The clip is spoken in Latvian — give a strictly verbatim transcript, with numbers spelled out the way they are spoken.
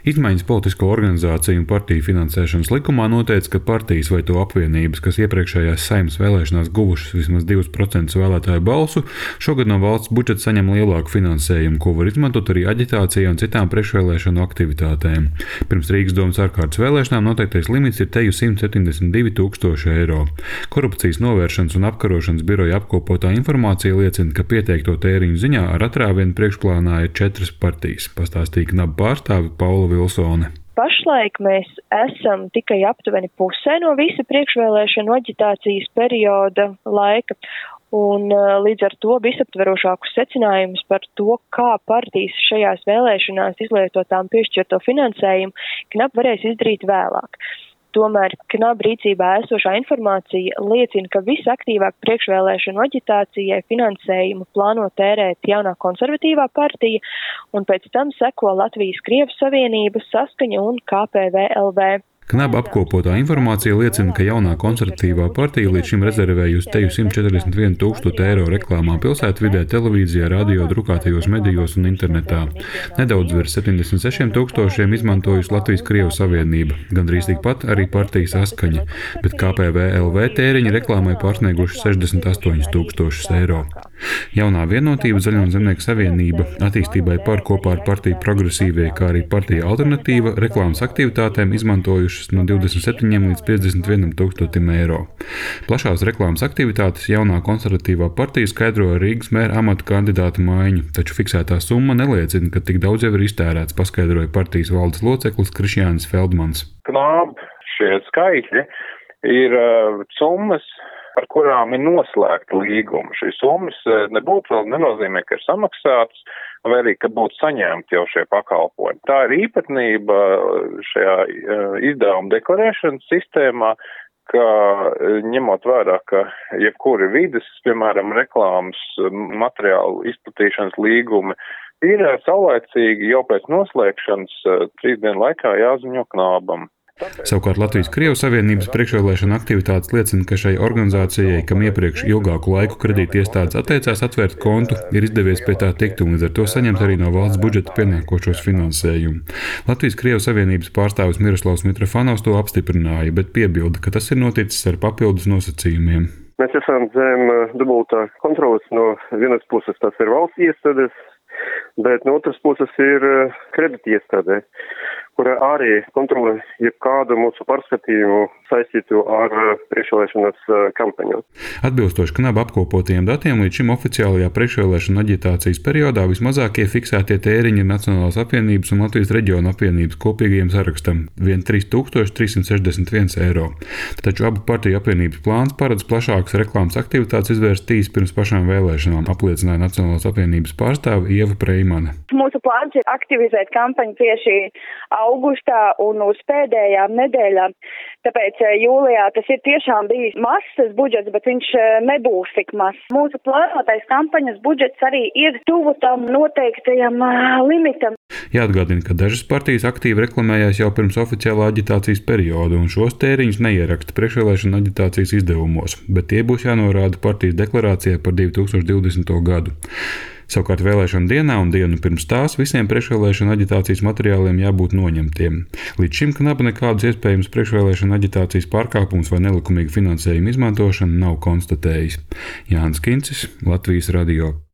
Izmaiņas politisko organizāciju un partiju finansēšanas likumā noteica, ka partijas vai to apvienības, kas iepriekšējās Saeimas vēlēšanās guvušas vismaz divus procentus vēlētāju balsu, šogad no valsts budžeta saņem lielāku finansējumu, ko var izmantot arī aģitācijai un citām priekšvēlēšanu aktivitātēm. Pirms Rīgas domas ārkārtas vēlēšanām noteiktais limits ir teju simt septiņdesmit divi tūkstoši eiro. Korupcijas novēršanas un apkarošanas biroja apkopotā informācija liecina, ka pieteikto tēriņu ziņā ar atrāvienu priekšplānā ir četras partijas, pastāstīja Knaba pārstāve Paula Vilsone. Pašlaik mēs esam tikai aptuveni pusē no visa priekšvēlēšanu aģitācijas perioda laika. Un līdz ar to visaptverošākus secinājumus par to, kā partijas šajās vēlēšanās izlietotām piešķirto finansējumu, Knaba varēs izdarīt vēlāk. Tomēr Knaba rīcībā esošā informācija liecina, ka visaktīvāk priekšvēlēšanu aģitācijai finansējumu plāno tērēt jaunā konservatīvā partija, un pēc tam seko Latvijas-Krievijas Savienība, Saskaņa un K P V L V. Knaba apkopotā informācija liecina, ka jaunā konservatīvā partija līdz šim rezervējusi teju simt četrdesmit vienu tūkstošu eiro reklāmā pilsētvidē, televīzijā, radio, drukātajos medijos un internetā. Nedaudz virs septiņdesmit sešiem tūkstošiem izmantojusi Latvijas-Krievijas Savienība, gandrīz tikpat arī partija Saskaņa, bet K P V L V tēriņi reklāmai pārsnieguši sešdesmit astoņus tūkstošus eiro. Jaunā vienotība Zaļo un Zemnieku savienība attīstībai par kopā ar partiju Progresīvie, kā arī partija Alternatīva reklāmas aktivitātēm izmantojušas no divdesmit septiņiem līdz piecdesmit vienam tūkstotim eiro. Plašās reklāmas aktivitātes jaunā konservatīvā partija skaidro ar Rīgas mēra amata kandidātu maiņu, taču fiksētā summa neliecina, ka tik daudz jau ir iztērēts, paskaidroja partijas valdes loceklis Krišjānis Feldmans. Knaba šie skaitļi ir uh, summas, par kurām ir noslēgta līguma. Šīs summas nebūtu vēl nenozīmē, ka ir samaksātas, vai arī, ka būtu saņemti jau šie pakalpojumi. Tā ir īpatnība šajā izdevuma deklarēšanas sistēmā, ka ņemot vērā, ka jebkuri vides, piemēram, reklāmas materiālu izplatīšanas līgumi, ir saulaicīgi jau pēc noslēgšanas trīs dienu laikā jāziņo Knabam. Savukārt Latvijas-Krievijas Savienības priekšvēlēšana aktivitātes liecina, ka šai organizācijai, kam iepriekš ilgāku laiku kredīti iestādes atteicās atvērt kontu, ir izdevies pie tā tikt un līdz ar to saņemt arī no valsts budžeta pienākošos finansējumu. Latvijas-Krievijas Savienības pārstāvis Miroslavs Mitrofanovs to apstiprināja, bet piebilda, ka tas ir noticis ar papildus nosacījumiem. Mēs esam zem dubultā kontrolas. No vienas puses tas ir valsts iestādes, bet no otras puses ir kredīti iestādē, kura arī kontrolē jebkādu mūsu pārskatījumu saistītu ar priekšvēlēšanas kampaņu. Atbilstoši Knaba apkopotajiem datiem, līdz šim oficiālajā priekšvēlēšanu aģitācijas periodā vismazākie fiksētie tēriņi ir Nacionālās apvienības un Latvijas reģionu apvienības kopīgajiem sarakstam – vien trīs tūkstoši trīs simti sešdesmit viens eiro. Taču abu partiju apvienības plāns paredz plašākas reklāmas aktivitātes izvērst tīs pirms pašām vēlēšanām, apliecināja Nacionālās apvienības pārstāve Ieva Preimane. Mūsu plāns ir aktivizēt kampaņu tieši augustā un uz pēdējām nedēļām. Tāpēc jūlijā tas ir tiešām bijis mazs budžets, bet viņš nebūs tik mazs. Mūsu plānotais kampaņas budžets arī ir tuvu tam noteiktajam limitam. Jāatgādina, ka dažas partijas aktīvi reklamējās jau pirms oficiālā aģitācijas perioda, un šos tēriņus neieraksta priekšvēlēšana aģitācijas izdevumos, bet tie būs jānorāda partijas deklarācijā par divi tūkstoši divdesmito gadu. Savukārt vēlēšana dienā un dienu pirms tās visiem priekšvēlēšana aģitācijas materiāliem jābūt noņemtiem. Līdz šim Knaba nekādus iespējamus priekšvēlēšana aģitācijas pārkāpumus vai nelikumīgu finansējumu izmantošanu nav konstatējis. Jānis Kincis, Latvijas radio.